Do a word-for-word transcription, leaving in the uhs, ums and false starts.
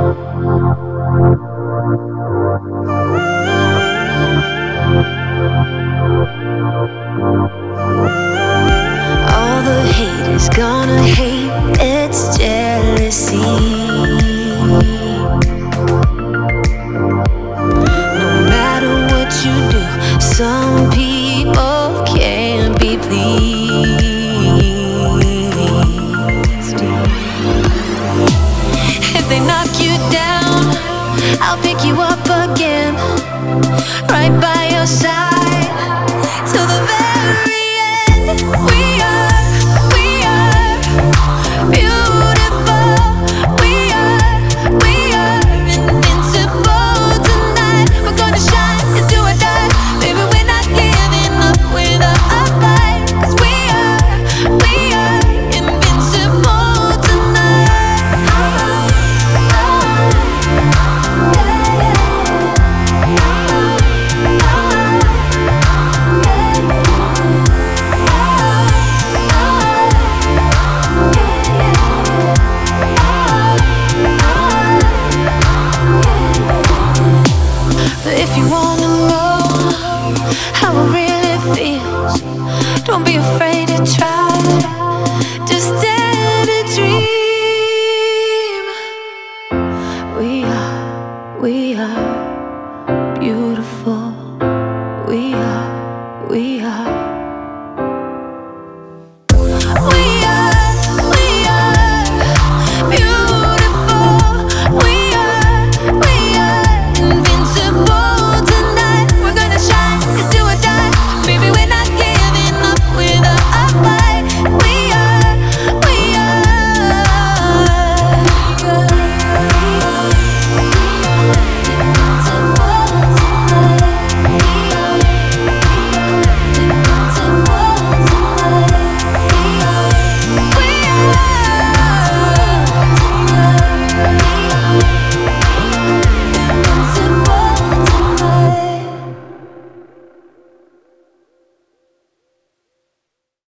All the hate is gonna hate, it's jealousy. No matter what you do, some people can't be pleased. If they knock you down, I'll pick you up again, right by your side, till the very end. We are, we are beautiful. We are, we are invincible tonight. We're gonna shine, it's do or die. Baby, we're not giving up without a fight. 'Cause we are, we are invincible tonight. But if you wanna know how it really feels, don't be afraid to try. Just dare to dream. We are, we are